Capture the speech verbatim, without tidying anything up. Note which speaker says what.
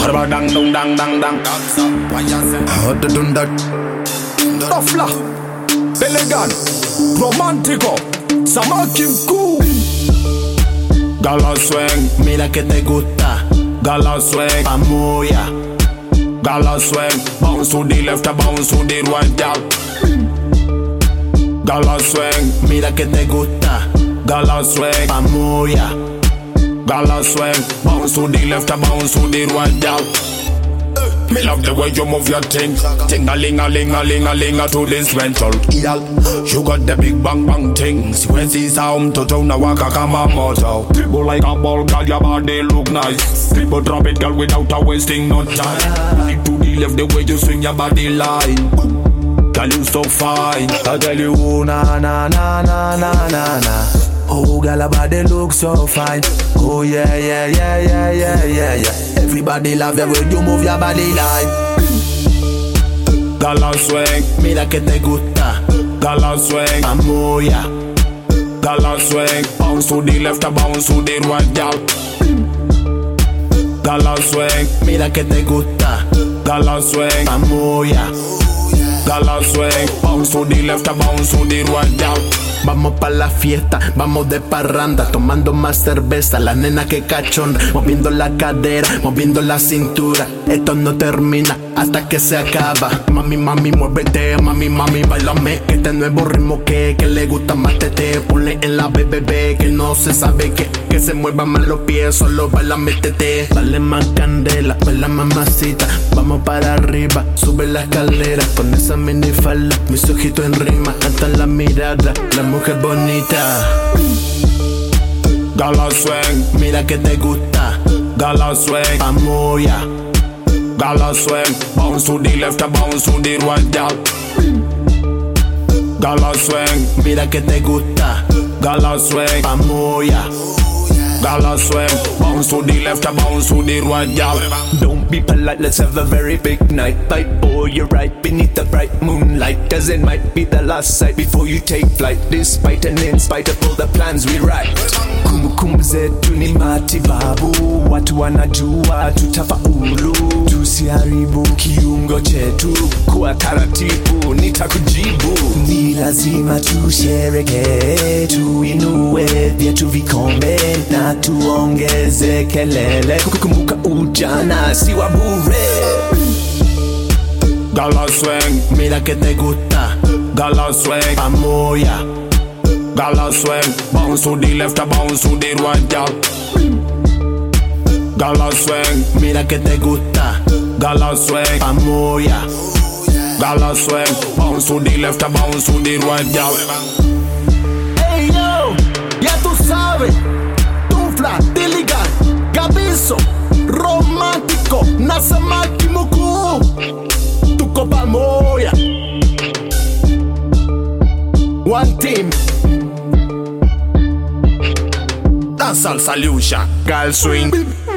Speaker 1: Barba dang dong dang dang dang.
Speaker 2: How to do that?
Speaker 1: Tafla, elegant, romántico, Samakin cool. Gala swing,
Speaker 2: Mira que te gusta,
Speaker 1: gala swing,
Speaker 2: pamoya.
Speaker 1: gala swing. Bounce to the left, bounce to the right, gal. Gala swing,
Speaker 2: Mira que te gusta,
Speaker 1: gala swing,
Speaker 2: pamoya.
Speaker 1: gala swing. Bounce to the left, bounce to the right, gal. Me love the way you move your thing. Ting-a-ling-a-ling-a-ling-a-ling-a to the instrumental. Girl, you got the big bang bang thing. Sequence sound to town, now waka kama moto. People like a ball, girl, your body look nice. People drop it, girl, without a wasting no time. Right to the left, the way you swing your body line. Girl, you so fine. I tell you,
Speaker 2: Na na na na na na na. Oh, girl, her body look so fine. Oh yeah yeah yeah yeah yeah yeah yeah. Everybody love the way you move your body line.
Speaker 1: gala swing,
Speaker 2: Mira que te gusta,
Speaker 1: gala swing,
Speaker 2: pamoya.
Speaker 1: gala swing. Bounce to the left, bounce to the right, gal. Gala swing,
Speaker 2: Mira que te gusta,
Speaker 1: gala swing,
Speaker 2: pamoya.
Speaker 1: gala swing. Bounce to the left, bounce to the right, gal.
Speaker 2: Vamos pa' la fiesta, vamos de parranda, tomando más cerveza, la nena que cachonda, moviendo la cadera, moviendo la cintura. Esto no termina hasta que se acaba. Mami, mami, muévete, mami, mami, bailame. Que este nuevo ritmo que, que le gusta más tete. Ponle en la B B B, que no se sabe que, que se muevan más los pies, solo bailame tete. Dale más candela, baila mamacita, vamos para arriba, sube la escalera, con esa minifalda, mis ojitos en rima, cantan la mirada, la mujer bonita.
Speaker 1: Gala swing,
Speaker 2: Mira que te gusta,
Speaker 1: gala swing,
Speaker 2: pamoya.
Speaker 1: gala swing. Bounce to the left, bounce to the right, gal. Gala swing,
Speaker 2: Mira que te gusta,
Speaker 1: gala swing,
Speaker 2: pamoya.
Speaker 1: gala swing. Bounce to the left, bounce to the right, gal.
Speaker 3: Don't be polite, let's have a very big night. Fight, boy, you're right, beneath the bright moonlight. As it might be the last sight before you take flight. Despite and in spite of all the plans we write. Kumbukumbu zetu ni matibabu, watu wanajua tutafaulu. Tusiharibu kiungo chetu, kwa taratibu nitakujibu. Ni lazima tushereke, tuinue vyetu vikombe na tuongeze kelele. Kukumbuka ujana si wa bure.
Speaker 1: Gala swing,
Speaker 2: Mira que te gusta,
Speaker 1: gala swing,
Speaker 2: pamoya.
Speaker 1: gala swing. Bounce to the left, bounce to the right, gal. Gala swing,
Speaker 2: Mira que te gusta,
Speaker 1: gala swing,
Speaker 2: pamoya.
Speaker 1: gala swing. Bounce to the left, bounce to the right, gal.
Speaker 2: Hey yo, ya tú sabes, Tufla, Diligan, Gabizo, romántico, Nasamaki Muku, tu copa moya. One team,
Speaker 1: Dancehall solution, girl swing.